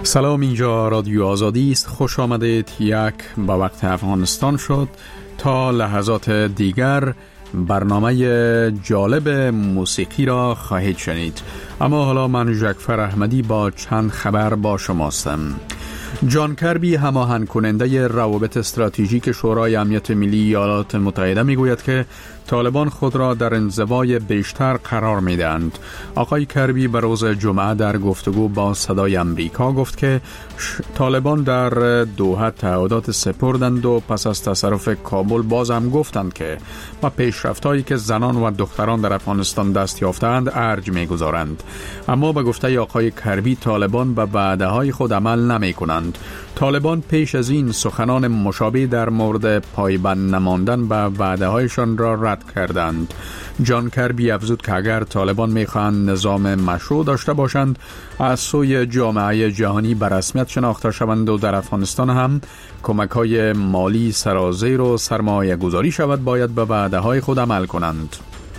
سلام، اینجا رادیو آزادی است. خوش آمدید. یک به وقت افغانستان شد. تا لحظات دیگر برنامه جالب موسیقی را خواهید شنید. اما حالا من جعفر احمدی با چند خبر با شماستم. جان کربی، هماهنگ کننده روابط استراتژیک شورای امنیت ملی ایالات متحده، میگوید که طالبان خود را در انزوای بیشتر قرار میدهند. آقای کربی به روز جمعه در گفتگو با صدای امریکا گفت که طالبان در دوحه تعهدات سپردند و پس از تصرف کابل باز هم گفتند که با پیشرفت‌هایی که زنان و دختران در افغانستان دست یافتند ارج می‌گذارند. اما به گفته آقای کربی طالبان به وعده‌های خود عمل نمی‌کنند. طالبان پیش از این سخنان مشابه در مورد پایبند نماندن به وعده‌هایشان را رد کردند. جان کربی افزود که اگر طالبان می‌خواهند نظام مشروع داشته باشند، از سوی جامعه جهانی به رسمیت شناخته شوند و در افغانستان هم کمک‌های مالی سرازیر و سرمایه گذاری شود، باید به وعده‌های خود عمل کنند.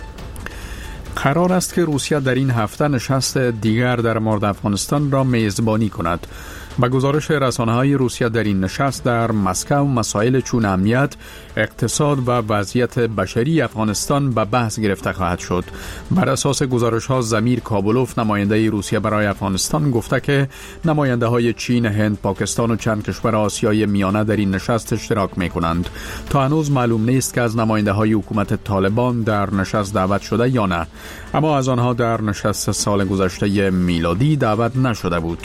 قرار است که روسیه در این هفته نشست دیگر در مورد افغانستان را میزبانی کند. با گزارش رسانه‌های روسیه در این نشست در مسکو مسائل چون امنیت، اقتصاد و وضعیت بشری افغانستان به بحث گرفته خواهد شد. بر اساس گزارش‌ها زمیر کابولوف، نماینده روسیه برای افغانستان، گفته که نماینده‌های چین، هند، پاکستان و چند کشور آسیای میانه در این نشست اشتراک می‌کنند. تا هنوز معلوم نیست که از نماینده‌های حکومت طالبان در نشست دعوت شده یا نه، اما از آنها در نشست سال گذشته میلادی دعوت نشده بود.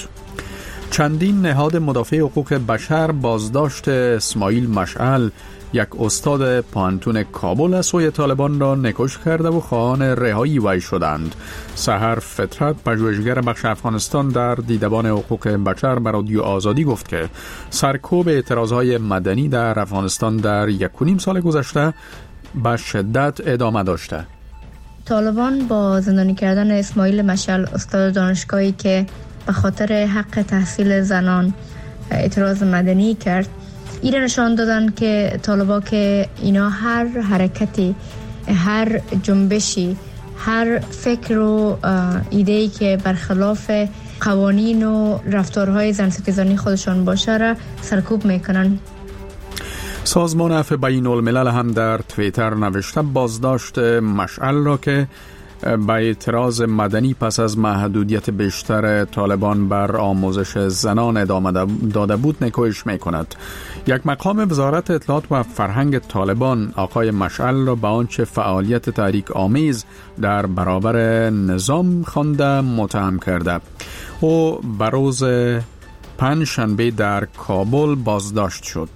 چندین نهاد مدافع حقوق بشر بازداشت اسماعیل مشعل، یک استاد پانتون کابل، از سوی طالبان را نکوش کرده و خواهان رهایی وی شدند. سحر فطرت، پژوهشگر بخش افغانستان در دیدبان حقوق بشر، بر رادیو آزادی گفت که سرکوب اعتراضهای مدنی در افغانستان در 1.5 سال گذشته به شدت ادامه داشته. طالبان با زندانی کردن اسماعیل مشعل، استاد دانشگاهی که به خاطر حق تحصیل زنان اعتراض مدنی کرد، این نشان دادن که طالبا که اینا هر حرکتی، هر جنبشی، هر فکر و ایده‌ای که برخلاف قوانین و رفتارهای زن‌ستیزانی خودشان باشه را سرکوب میکنن. سازمان عفو بین الملل هم در توییتر نوشته بازداشت مشعل را که با اعتراض مدنی پس از محدودیت بیشتر طالبان بر آموزش زنان ادامه داده بود نکوهش می کند. یک مقام وزارت اطلاعات و فرهنگ طالبان آقای مشعل را به آنچه فعالیت تحریک آمیز در برابر نظام خوانده متهم کرده. او به روز پنجشنبه در کابل بازداشت شد.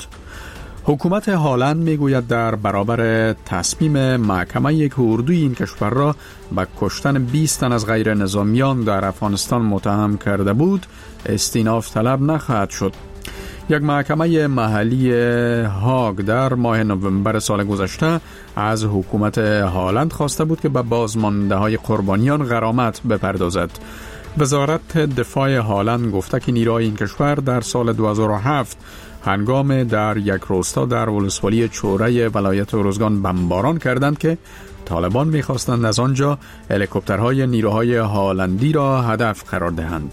حکومت هالند میگوید در برابر تصمیم محکمه یک اردوی این کشور را به کشتن 20 تن از غیر نظامیان در افغانستان متهم کرده بود استیناف طلب نخواهد شد. یک محکمه محلی هاگ در ماه نوامبر سال گذشته از حکومت هالند خواسته بود که به بازمانده های قربانیان غرامت بپردازد. وزارت دفاع هالند گفته که نیروهای این کشور در سال 2007 هنگام در یک روستا در ولسوالی چوره ولایت ارزگان بمباران کردند که طالبان می‌خواستند از آنجا هلیکوپترهای نیروهای هالندی را هدف قرار دهند.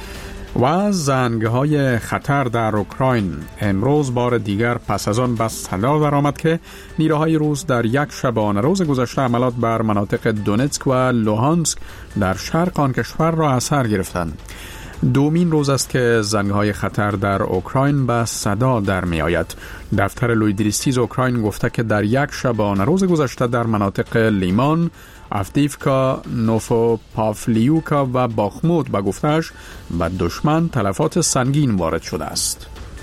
و زنگ‌های خطر در اوکراین امروز بار دیگر پس از آن به صدا درآمد که نیروهای روس در یک شبانه روز گذشته عملیات بر مناطق دونتسک و لوهانسک در شرق آن کشور را از سر گرفتند. دومین روز است که زنگ‌های خطر در اوکراین به صدا در می آید. دفتر لویدریستیز اوکراین گفته که در یک شبانه روز گذشته در مناطق لیمان، افدیفکا، نوفوپافلیوکا و باخموت به گفته‌اش به دشمن تلفات سنگین وارد شده است.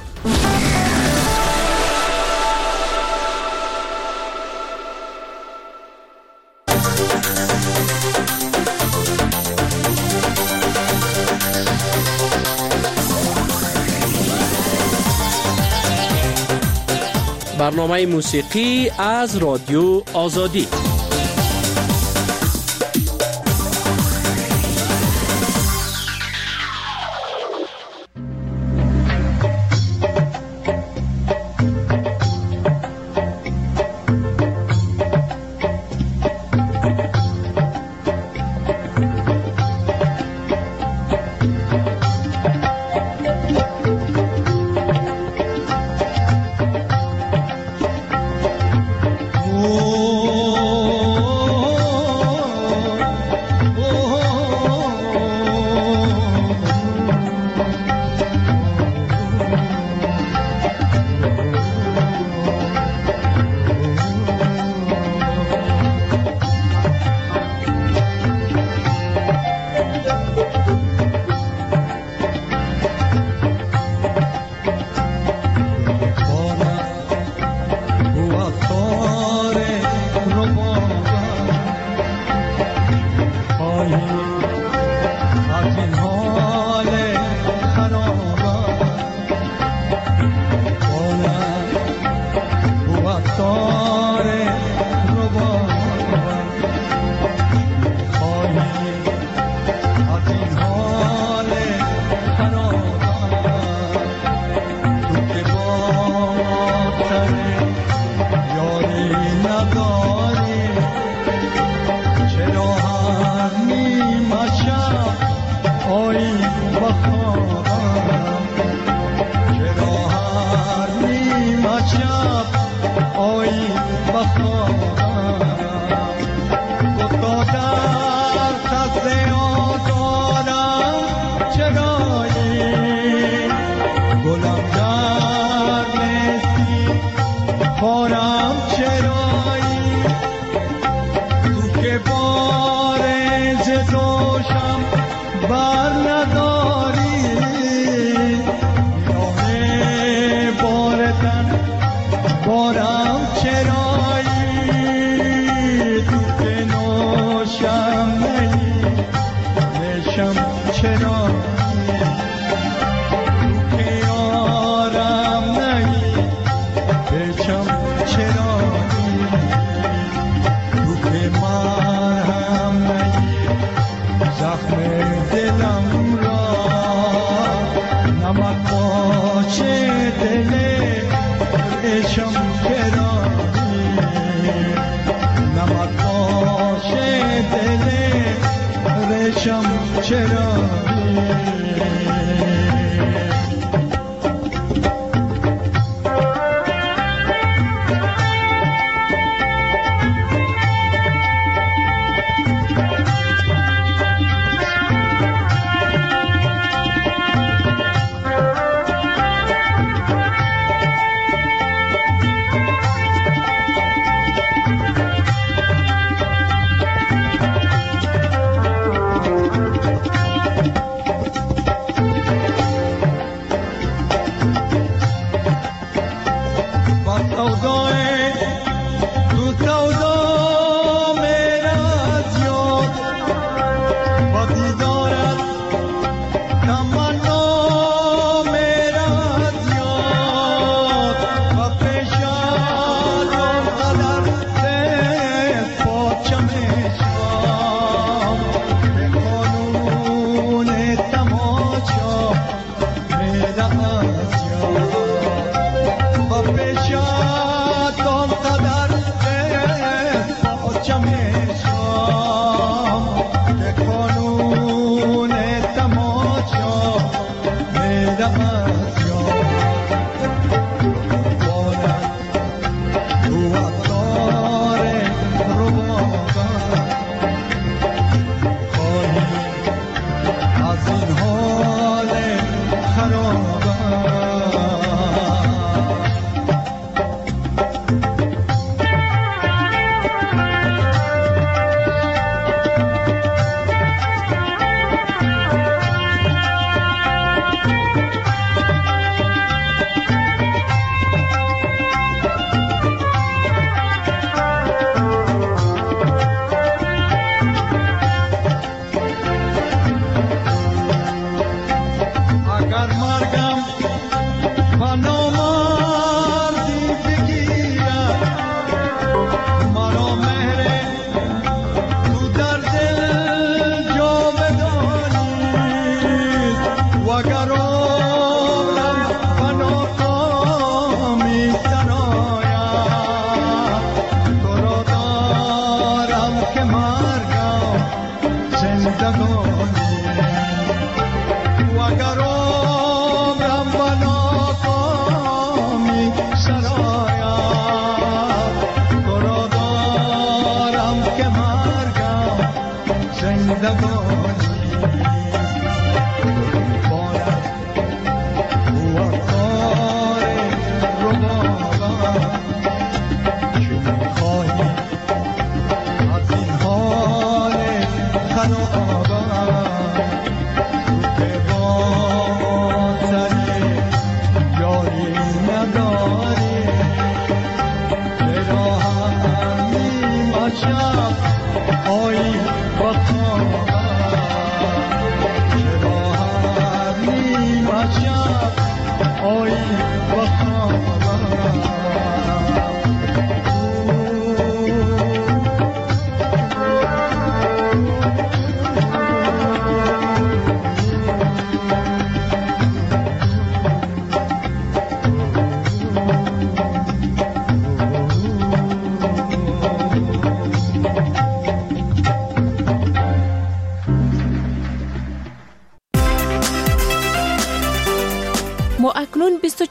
برنامه موسیقی از رادیو آزادی.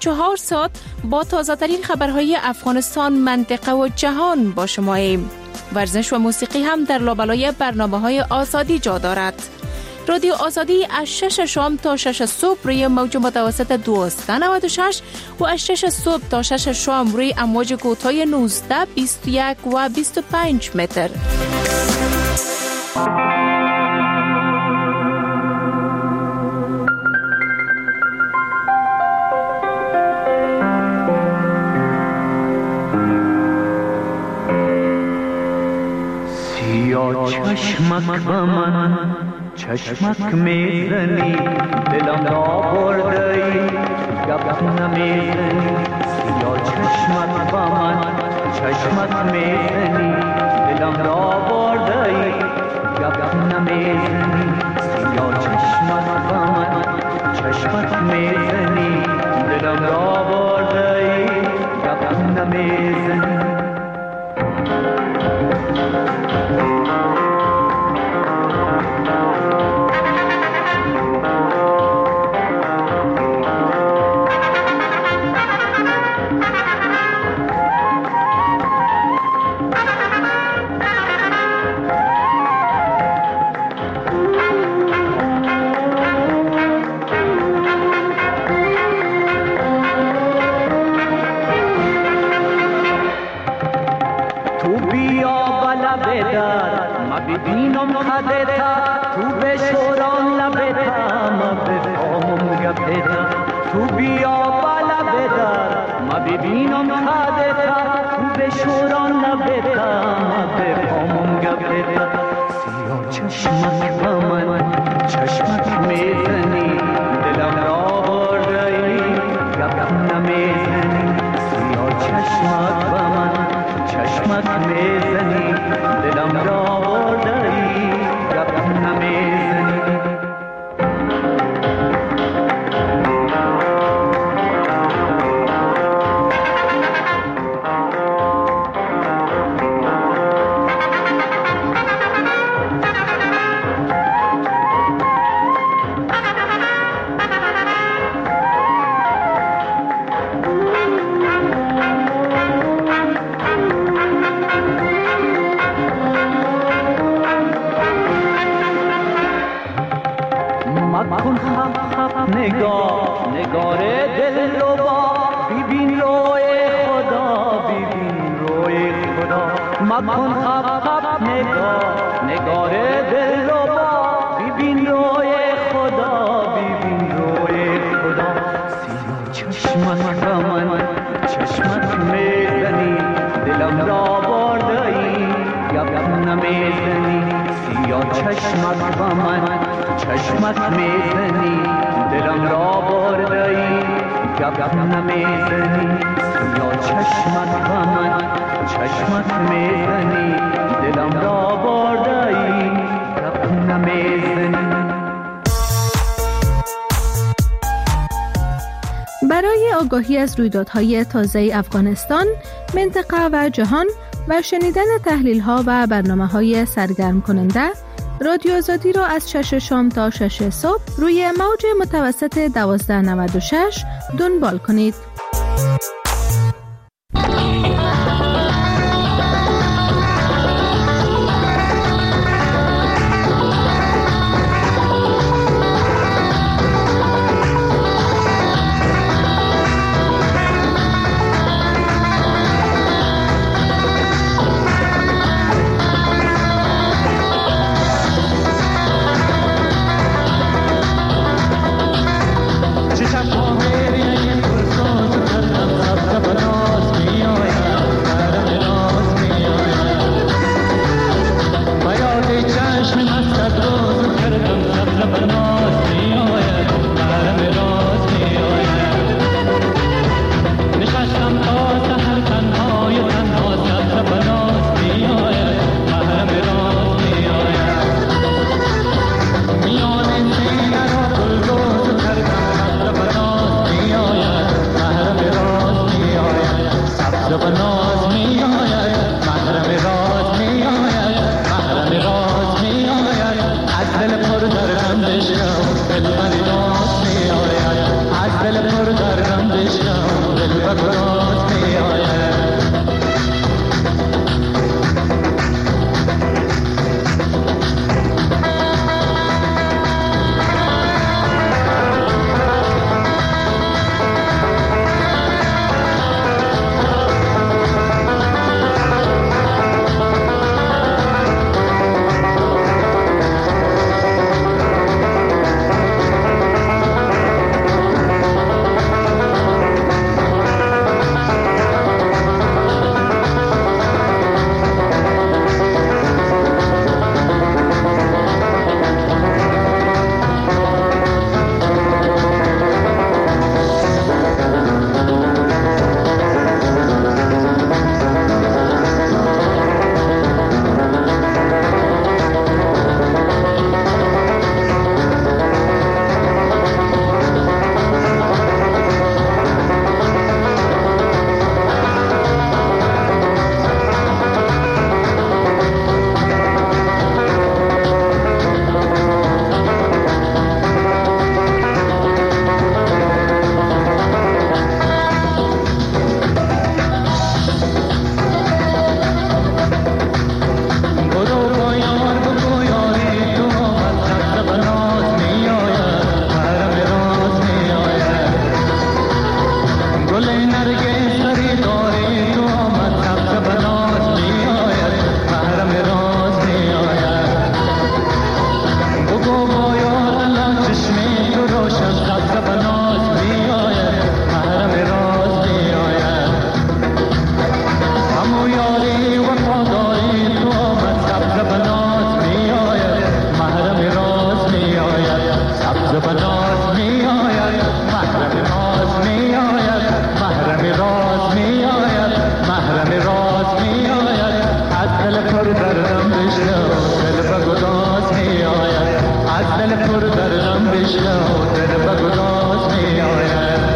24 ساعت با تازه‌ترین خبرهای افغانستان، منطقه و جهان با شماییم. ورزش و موسیقی هم در لابلای برنامه‌های آزادی جا دارد. رادیو آزادی از 6 شام تا 6 صبح روی موج متوسط 1296 و از 6 صبح تا 6 شام روی امواج کوتاه 19، 21 و 25 متر. چشمک با من چشمک میزنی، دلم را بردی گپ نمیزنی. سیاه چشمک با من چشمک میزنی، دلم را بردی گپ نمیزنی. سیاه چشمک با من چشمک میزنی، دلم را بردی گپ نمیزنی. ببینم خدتا تو بشوران لبتا، ما بفهمم گپتا. تو بیا بالا بدار ما ببینم خدتا تو بشوران لبتا، ما بفهمم گپتا. سیاه چشمک با من چشمک میزنی، دلم را بردی گپ نمیزنی. سیاه چشمک با من چشمک میزنی، دلم را مکن خب خب نگار دل رو با، ببین روی خدا، ببین روی خدا. سیاه چشمک با من چشمک میزنی، دلم را بردی گپ نمیزنی. سیاه چشمک با من چشمک میزنی، دلم را بردی گپ نمیزنی. سیاه چشمک با من چشمک میزنی، دلم را بردی گپ نمیزنی. برای آگاهی از رویدادهای تازه افغانستان، منطقه و جهان و شنیدن تحلیل‌ها و برنامه‌های سرگرم کننده، رادیو آزادی را از 6 شام تا 6 صبح روی موج متوسط 1296 دنبال کنید. چشم ها میرین پرسان و یاری وفاداری تو آمد سبز بناز می آید محرم راز می آید سبز بناز می آید محرم راز می آید محرم راز می آید محرم راز می آید از دل پر دردم بشنو دل به گداز می آید از دل پر دردم بشنو دل به گداز می آید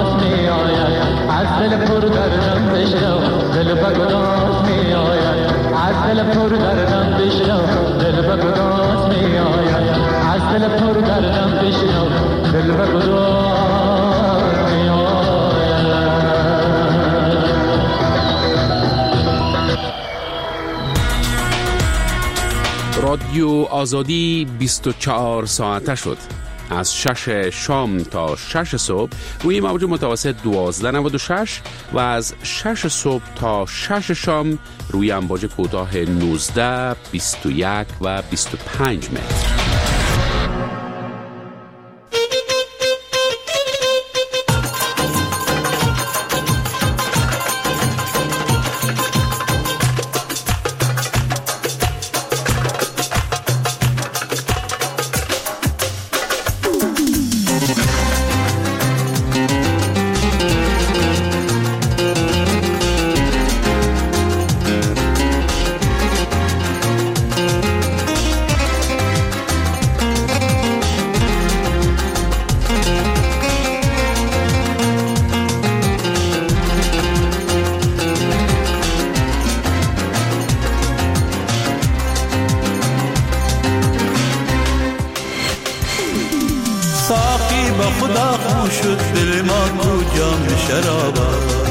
دل پر دردم بشنو دل به گداز می آید از دل پر دردم بشنو دل به گداز می آید از دل پر دردم بشنو دل به گداز می آید. رادیو آزادی 24 ساعته شد. از 6 شام تا 6 صبح روی موج متوسط 1296 و از 6 صبح تا 6 شام روی امواج کوتاه 19، 21 و 25 متر. ساقی با خدا خون شد دل ما کو جام شرابا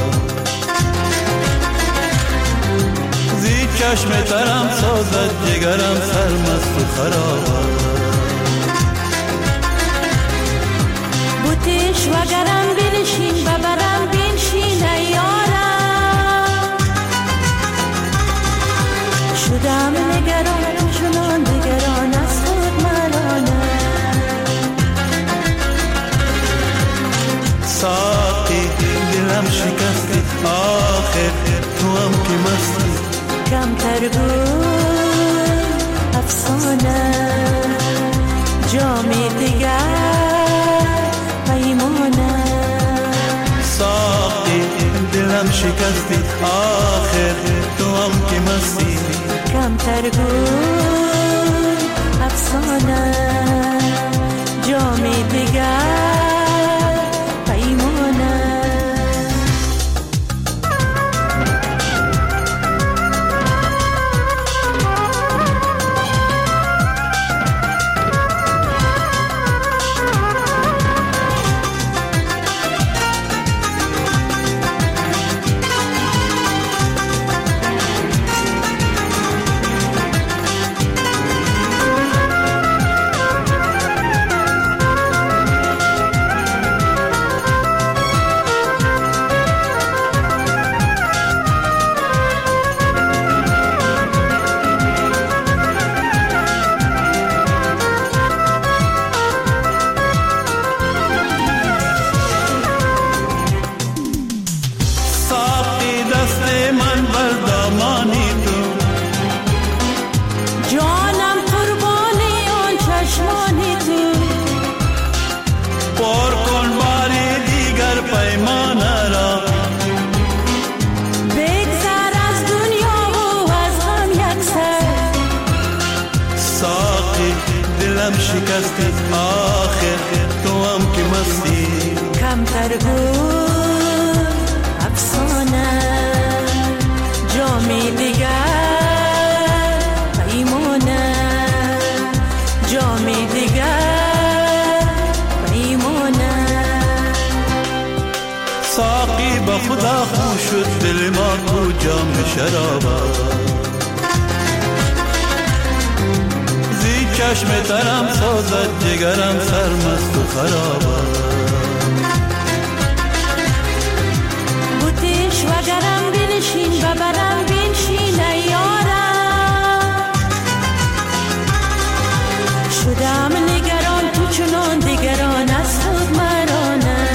زی چشم ترم سازد جگرم سرمست و خرابا بوتش وگرم بنشین ببرم بنشین ایارم شدم نگران چنان نگران از خود مرانم ساقی دلم شکستی آخر تو هم که مستی کمتر بود افسانه جامی دیگر پیمانه ساقی دلم شکستی آخر تو هم که مستی کمتر بود افسانه جامی دیگر شکستی آخر تو هم که مستی کمتر بود افسانه جامی دیگر پیمانه جامی دیگر پیمانه ساقی با خدا خون شد دل ما کو جام شرابا چشم ترم سازد جگرم سرمست و خرابا بوتش وگرم بنشین ببرم بنشین ایارم شدم نگران تو چنان دیگران از خود مرانم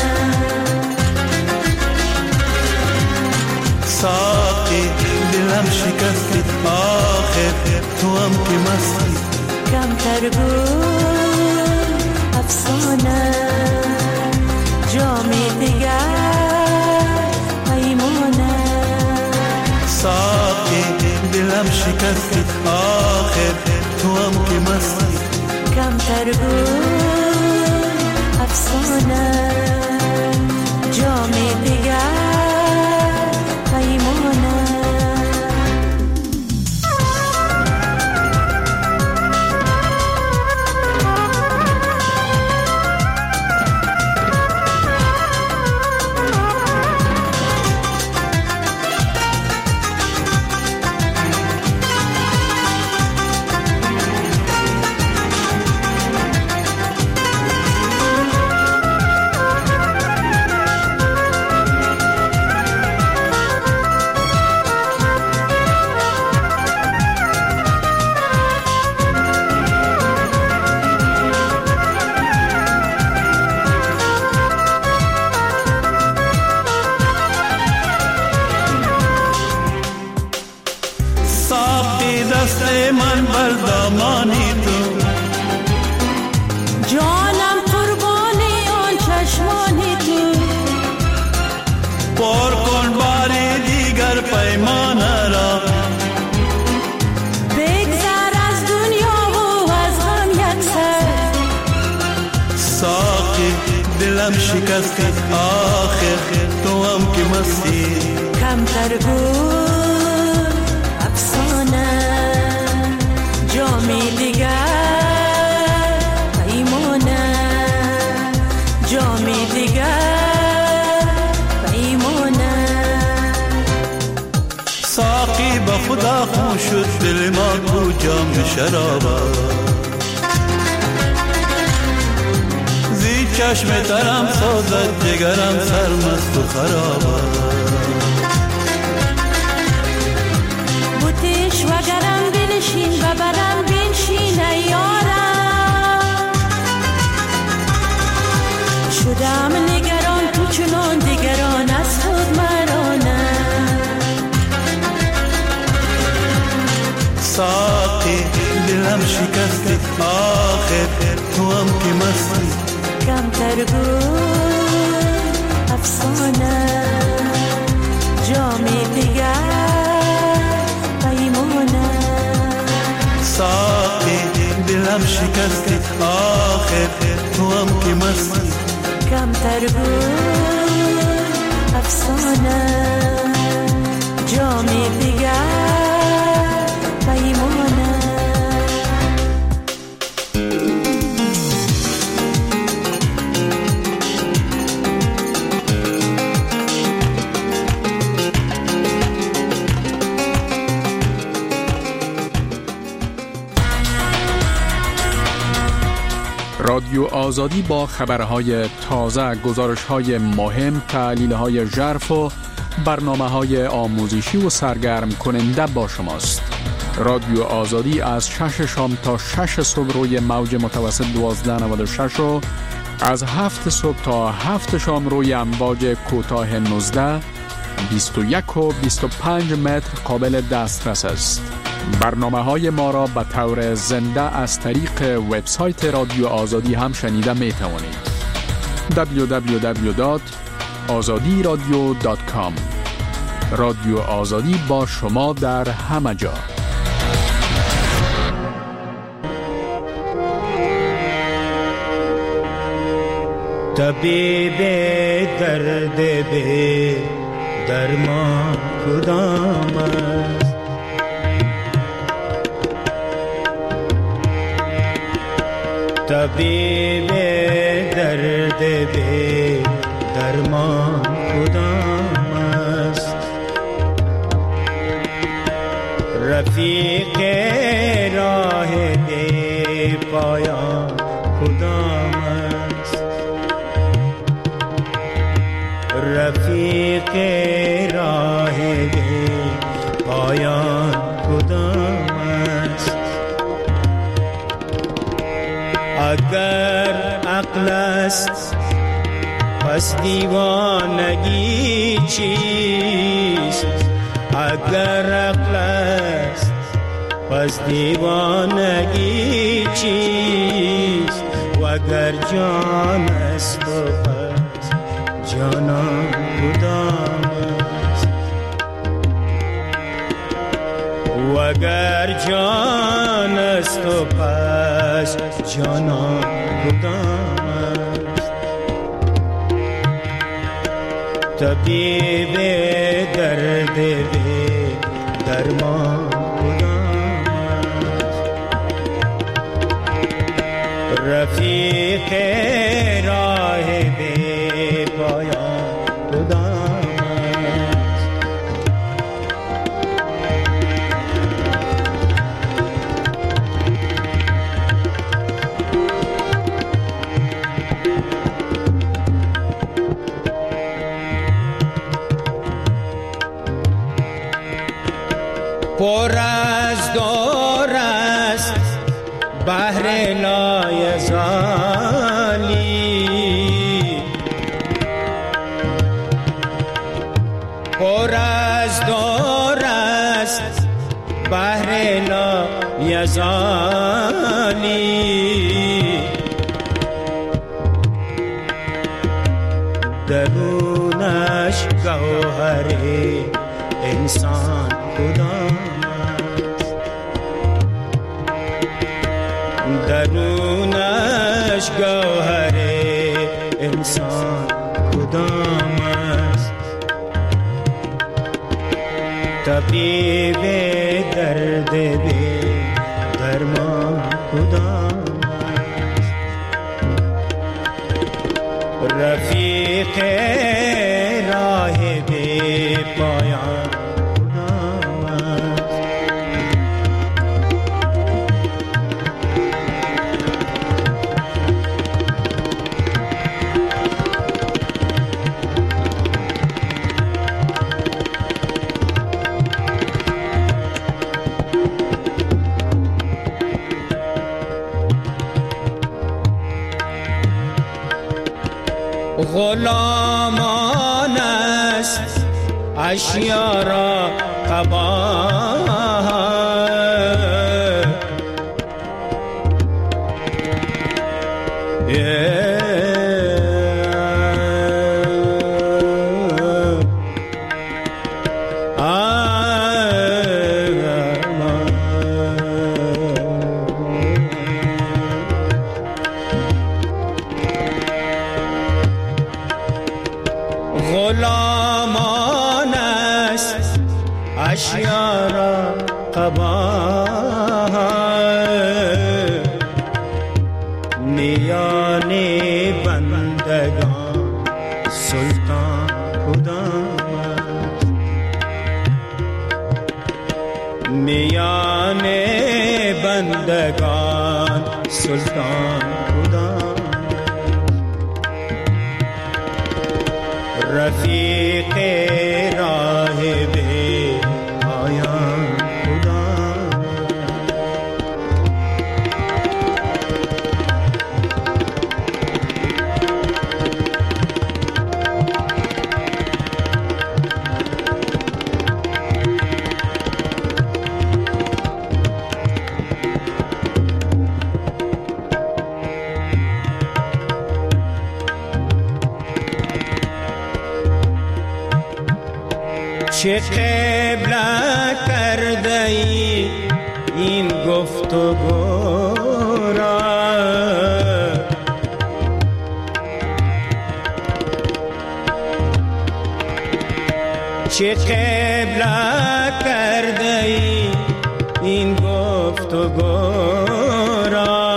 ساقی دلم شکستی آخر تو هم که مستی کمتر بود افسانه جامی دیگر پیمانه ساقی دلم شکستی آخر تو هم که مستی کمتر بود افسانه جامی دیگر پیمانه دلم شکستی آخر تو هم که مستی کمتر بود افسانه جامی دیگر پیمانه جامی دیگر پیمانه ساقی با خدا خون شد دل ما تو جام شرابه زی چشم ترم سازد جگرم سرمست و خرابه بوتش و گرم بنشین و برم بنشین یارم شدم نگران تو چنان دیگران از خود مرانه ساقی دلم شکستی آخر تو هم که مستی کمتر بود افسانه جامی دیگر پیمانه ساقی دلم شکستی آخر تو هم که مستی کمتر بود افسانه جامی دیگر پیمانه رادیو آزادی با خبرهای تازه، گزارش‌های مهم، تحلیل‌های ژرف و برنامه‌های آموزشی و سرگرم کننده با شماست. رادیو آزادی از 6 شام تا 6 صبح روی موج متوسط 1296 و از 7 صبح تا 7 شام روی امواج کوتاه 19 21 و 25 متر قابل دسترس است. برنامه‌های ما را به طور زنده از طریق وبسایت رادیو آزادی هم شنیده می توانید. www.azadiradio.com. رادیو آزادی با شما در همه جا. طبیب درد به درمان کدام است طبیب درد به درمان کدام است رفیق راه بی پایان کدام است رفیق راه بی پایان کدام است اگر عقل است پس دیوانگی چیست اگر عقل است پس دیوانگی چیست و اگر جان است و پس جانان کدام است و اگر جان است و پس جانان کدام است طبیب درد به درمان کدام است رفیق راه بی پایان کدام است پر از دور است بحر لایزالی پر از دور است بحر لایزالی درونش گوهر انسان کدام درونش گوهر انسان کدام است؟ طبیب درد بی درمان کدام است؟ رفیق راه بی پایان کدام است؟ غلامان است اشیا را قبا، غلامان است اشیا را قبا، میان بندگان سلطان کدام است؟ میان بندگان سلطان کدام؟ رفیق راه بی پایان کدام؟ چه قبله کرده ای این گفتگو را؟ چه قبله کرده ای این گفتگو را؟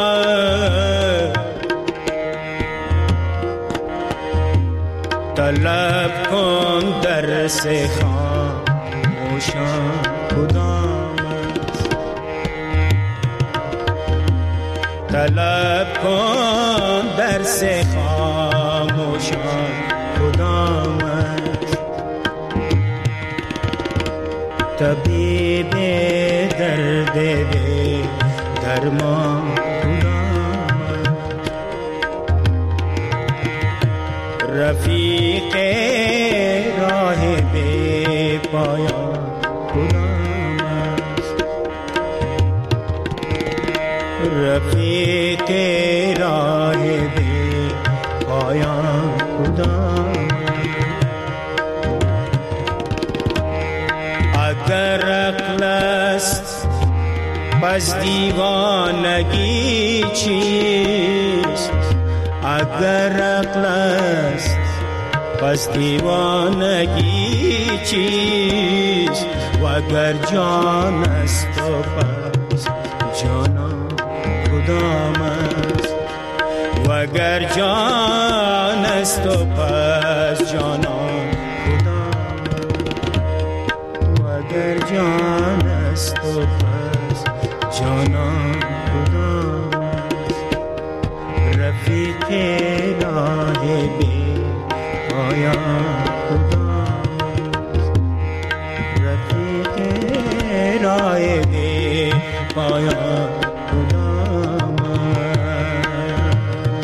طلب کن درس خاموشان کدام است؟ طلب کن درس خاموشان کدام است؟ طبیب درد بی درمان کدام است؟ رفیق راه بی پایان کدام است؟ رفیق راه بی پایان کدام است؟ اگر عقل است پس دیوانگی چیست؟ اگر عقل است پس دیوانگی چیست؟ و اگر جان است و پس جانان کدام است؟ و اگر جان است و پس جانان کدام است؟ و اگر جان است و پس جانان کدام است؟ رفیق راه بی پایان کدام است؟ رفیق راه بی پایان کدام است؟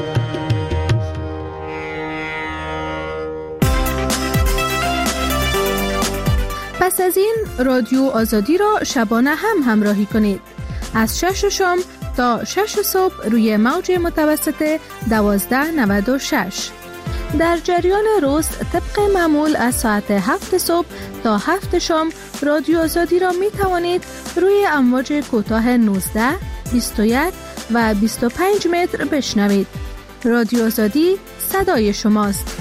پس از این رادیو آزادی را شبانه هم همراهی کنید از 6 شام تا 6 صبح روی موج متوسط 1296. در جریان روز طبق معمول از ساعت 7 صبح تا 7 شام رادیو آزادی را می توانید روی امواج کوتاه 19، 21 و 25 متر بشنوید. رادیو آزادی صدای شماست.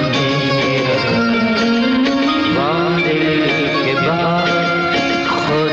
خود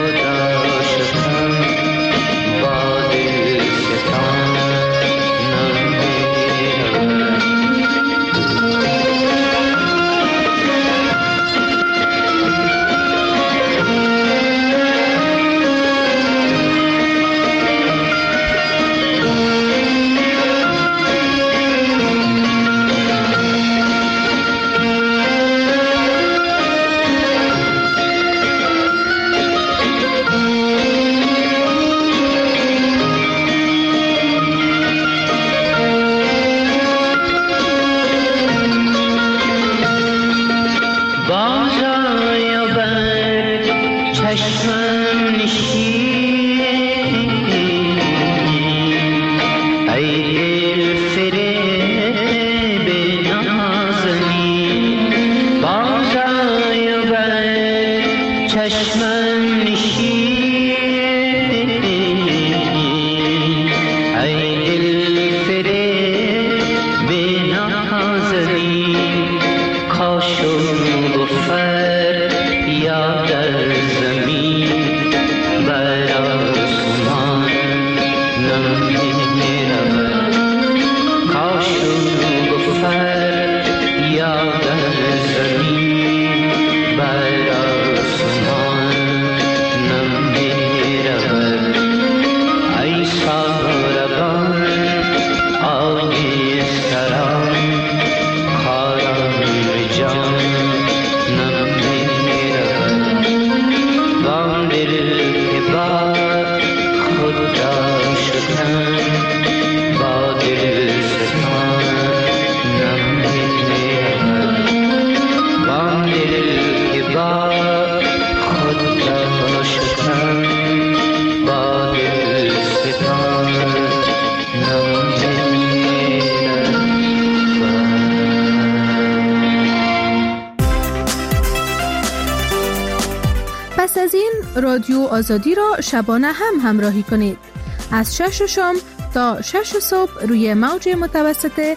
رادیو آزادی را شبانه هم همراهی کنید. از 6 شام تا 6 صبح روی موج متوسط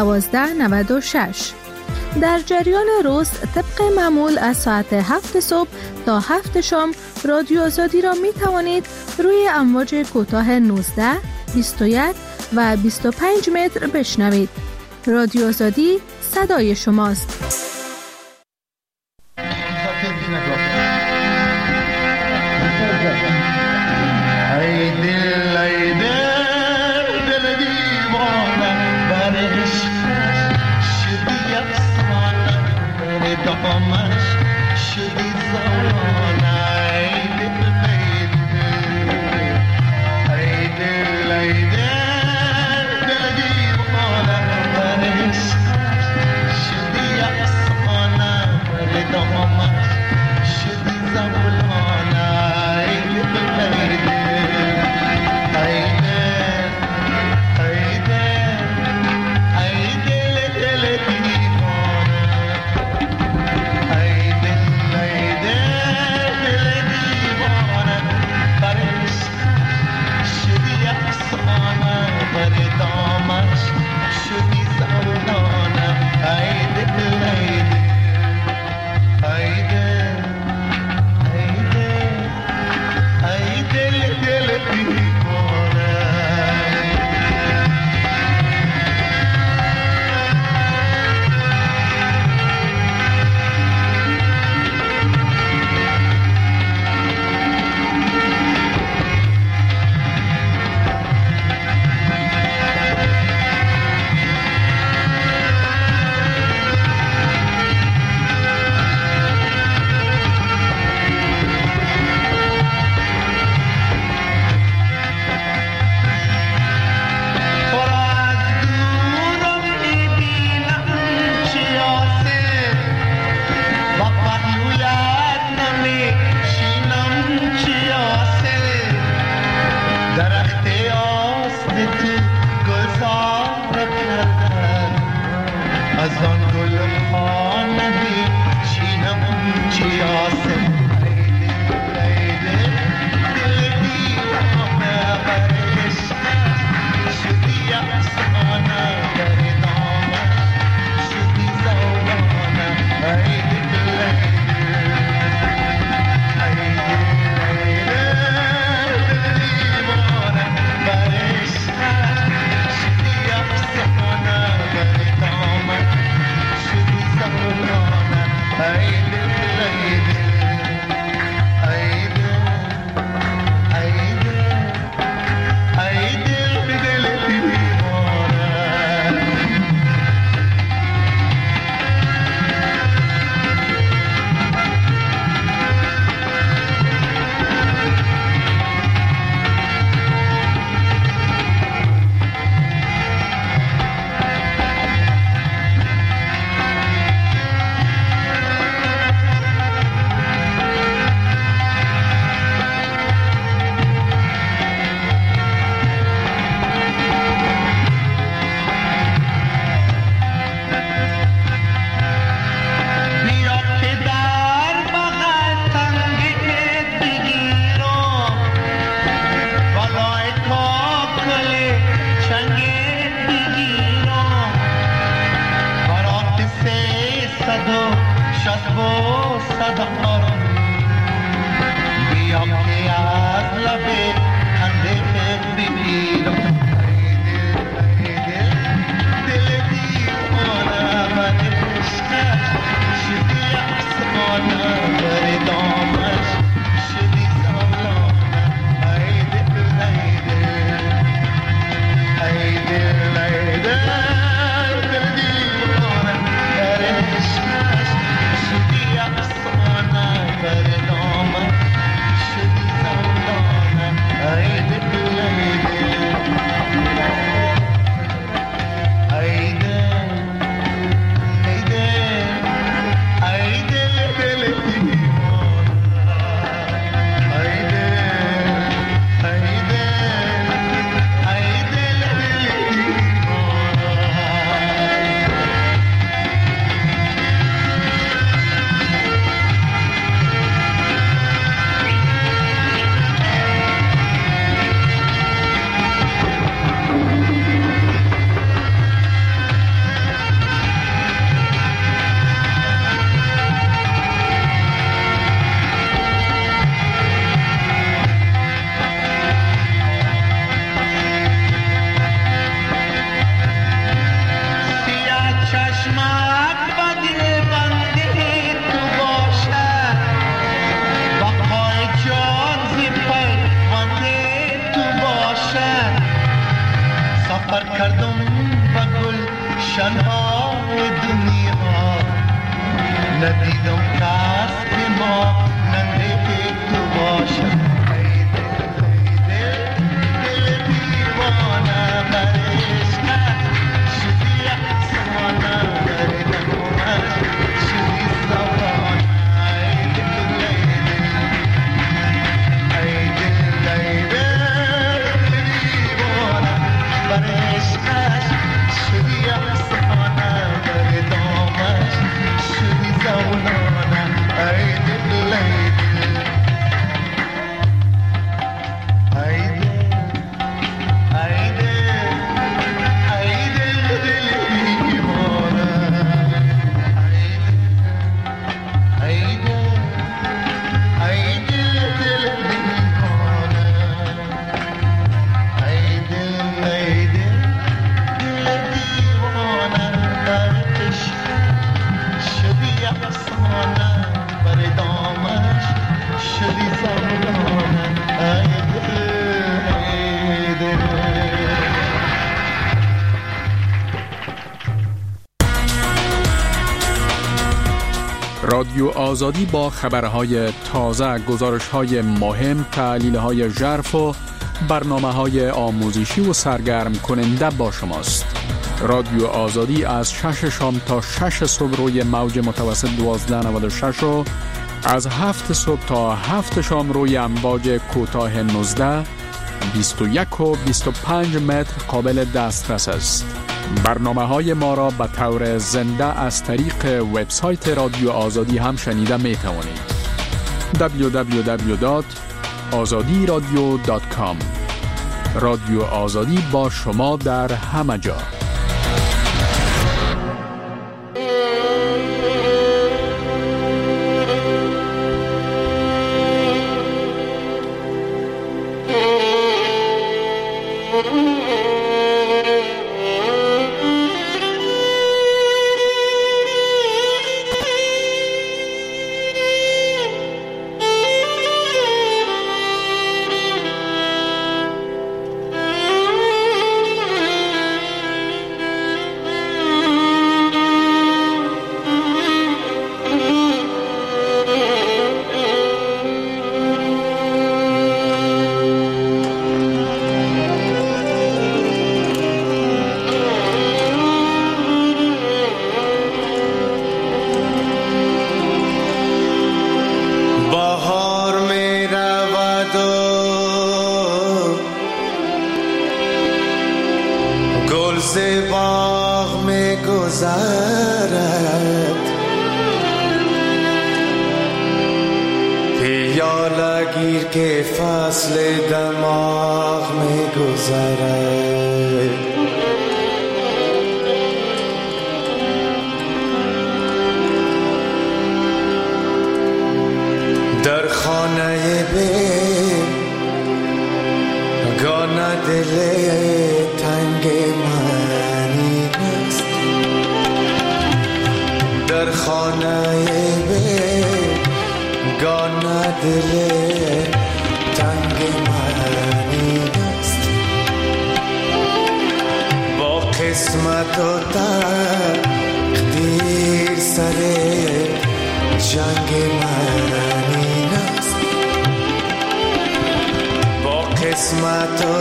1296. در جریان روز طبق معمول از ساعت 7 صبح تا 7 شام رادیو آزادی را می توانید روی امواج کوتاه 19، 21 و 25 متر بشنوید. رادیو آزادی صدای شماست. Sana گلشن‌های دنیا ندیدم کس که مانند تو باشد. ای دل دیوانه بر عشقت شدی افسانه، در دلمت شدی زبانه. ای دل دیوانه بر عشقت شدی افسانه، در دامش شدی زولانه. ای دل ای رادیو آزادی با خبرهای تازه، گزارش‌های مهم، تحلیل‌های ژرف و برنامه‌های آموزشی و سرگرم کننده با شماست. رادیو آزادی از 6 شام تا 6 صبح روی موج متوسط 1296 و از 7 صبح تا 7 شام روی امواج کوتاه 19، 21 و 25 متر قابل دسترس است. برنامه‌های ما را به طور زنده از طریق وبسایت رادیو آزادی هم شنیده می توانید. www.azadiradio.com. رادیو آزادی با شما در همه جا. در خانه گانه دل تنگ منی است، در خانه گانه دل تنگ منی است. با قسمت و تقدیر سر جنگ منی است، با قسمت و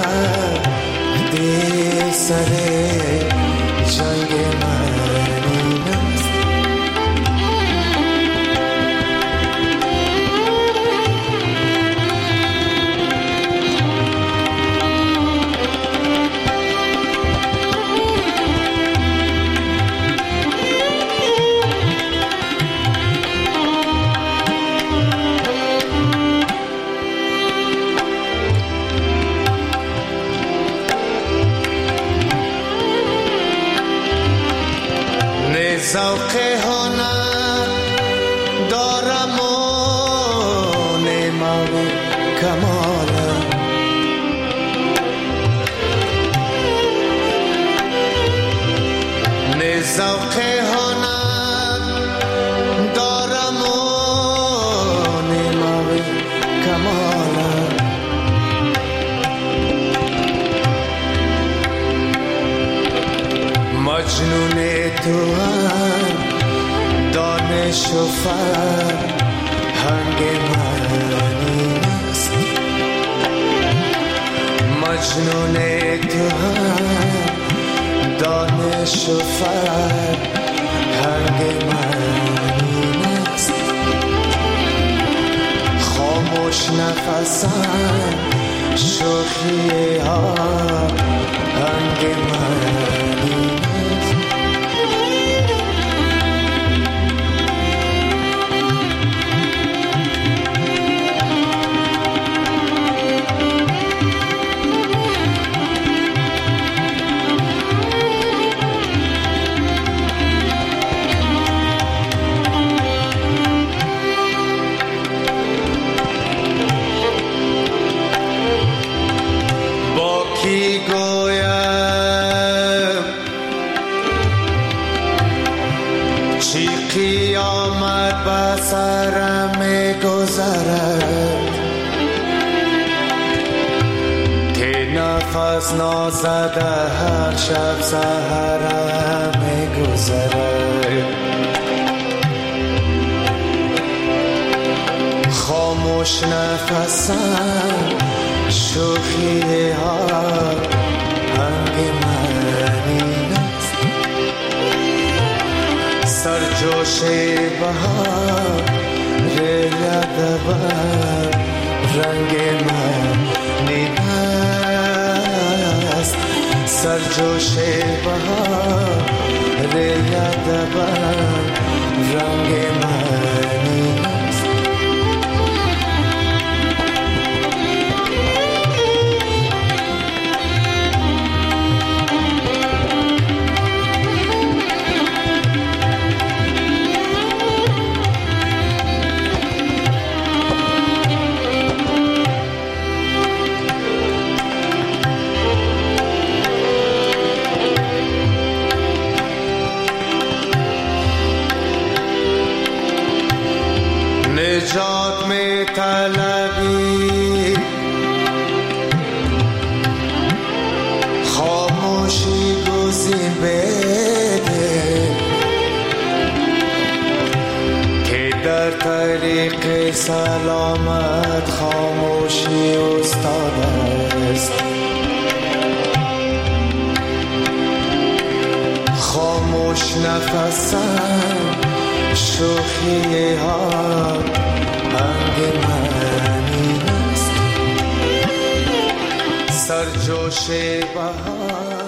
تقدیر سر جنگ منی است. ذوق هنر دارم و نمام کمالم، ذوق هنر دارم و نمام کمالم. مجنون تو هم دانش و فرهنگ من است. مجنون تو هم دانش و فرهنگ من است. خاموش نفسم شوخی ها هنگ من. نفس نازده هر شب سحرم میگذره. خاموش نفسم شوخی ها هنگ من است. سرجوش بهار ریاده بر رنگ من سرجوش بهار ریاده بر رنگ من است. نجات می طلبی خاموشی گزین بده که در طریق سلامت خاموشی استاد است. خاموش نفسم شوخی ها هنگ من است. سرجوش بهار